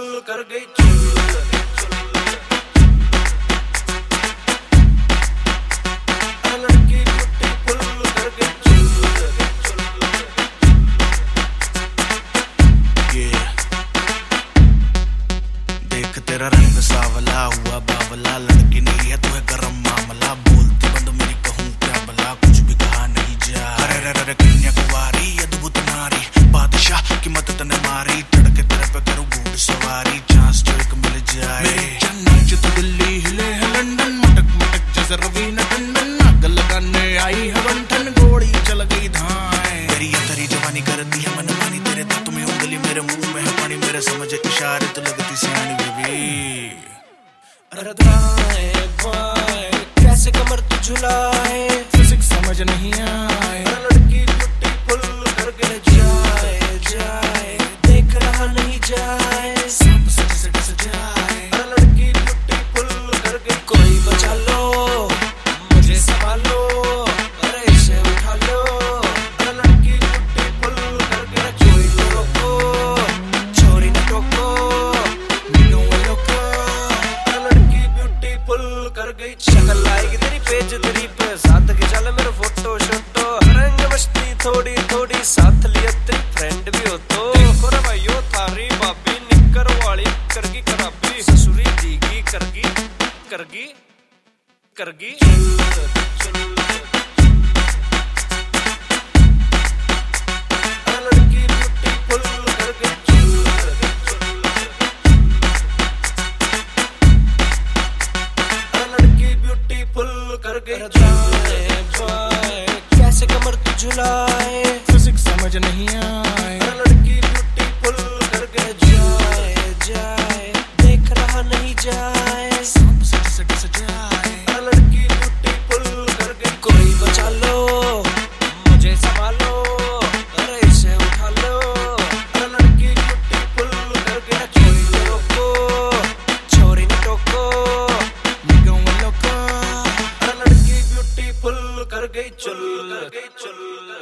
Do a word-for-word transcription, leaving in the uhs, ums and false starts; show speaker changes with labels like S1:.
S1: कर गई चुल। लड़की ब्यूटीफुल कर गई चुल। देख तेरा रंग सावला हुआ बावला, लड़की नहीं है तू है गरम मामला। बोलती बंद मेरी कहूँ क्या भला, कुछ भी कहा नहीं जा। अरे रे रे कन्या कुंवारी अद्भुत नारी, बादशाह की मदद ने मारी। चढ़ के तेरे पे करूँ घोड़ सवारी, चांस जो एक मिल जाए। मेरी जन्नत जो तो दिल्ली हिले है लंदन, मटक मटक जैसे रवीना टंडन। आग लगाने आई है बंठन, घोड़ी चल गई धाए। तेरी ये तेरी जवानी करती है मन मानी, तेरे दांतों में उंगली मेरे मुंह में है पानी। मेरे समझ इशारे तो लगती सियानी बेबी। अरे दाएं बाएं कैसे कमर तू झुलाए, फिजिक्स समझ नहीं आए। लड़की ब्यूटीफुल कर गई जाए जाए, देख रहा नहीं जाए। सब सज सज सजाए। लड़की ब्यूटीफुल कर गई, कोई बचा लो मुझे संभालो, अरे इसे उठा लो। लड़की ब्यूटीफुल कर गई, कोई तो रोको छोरी न टोको, मीनू लोको। लड़की ब्यूटीफुल कर गई, शक्ल आएगी तेरी पेज तेरी पे, साथ के चल मेरा फोटो शोटो। रंग मस्ती थोड़ी थोड़ी, साथ लिया तेरी फ्रेंड भी हो तो। देखो रे भाइयों थारी भाभी निक्कर वाली करगी खराबी, ससुरी दीगी करगी करगी करगी चुल। लड़की ब्यूटीफुल कर गई चुल। लड़की ब्यूटीफुल कर गई दाएं बाएं कैसे कमर तू झुलाए, फिजिक्स समझ नहीं आए। लड़की ब्यूटीफुल कर गई जाए जाए, देख रहा नहीं जाए। सब सज सज सजाए। लड़की ब्यूटीफुल कर गई, कोई बचा लो मुझे संभालो, अरे इसे उठा लो। लड़की ब्यूटीफुल कर गई, कोई तो रोको छोरी न टोको, निगम लोको। लड़की ब्यूटीफुल कर गई चुल।